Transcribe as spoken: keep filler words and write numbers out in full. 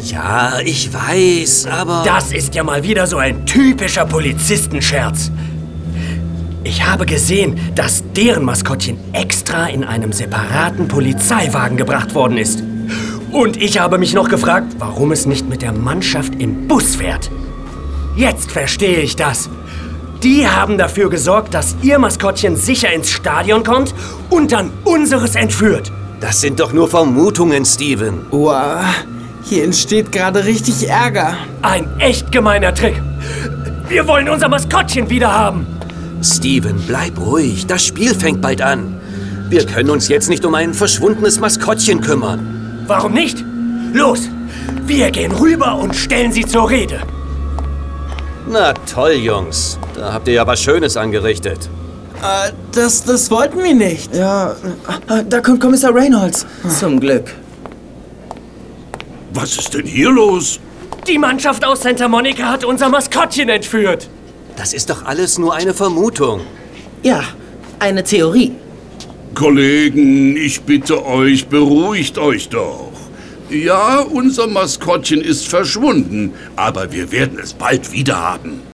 Ja, ich weiß, aber... Das ist ja mal wieder so ein typischer Polizistenscherz. Ich habe gesehen, dass deren Maskottchen extra in einem separaten Polizeiwagen gebracht worden ist. Und ich habe mich noch gefragt, warum es nicht mit der Mannschaft im Bus fährt. Jetzt verstehe ich das. Die haben dafür gesorgt, dass ihr Maskottchen sicher ins Stadion kommt und dann unseres entführt. Das sind doch nur Vermutungen, Steven. Wow, hier entsteht gerade richtig Ärger. Ein echt gemeiner Trick. Wir wollen unser Maskottchen wieder haben. Steven, bleib ruhig. Das Spiel fängt bald an. Wir können uns jetzt nicht um ein verschwundenes Maskottchen kümmern. Warum nicht? Los, wir gehen rüber und stellen sie zur Rede. Na toll, Jungs. Da habt ihr ja was Schönes angerichtet. Äh, das, das wollten wir nicht. Ja, äh, da kommt Kommissar Reynolds. Zum Glück. Was ist denn hier los? Die Mannschaft aus Santa Monica hat unser Maskottchen entführt. Das ist doch alles nur eine Vermutung. Ja, eine Theorie. Kollegen, ich bitte euch, beruhigt euch doch. Ja, unser Maskottchen ist verschwunden, aber wir werden es bald wieder haben.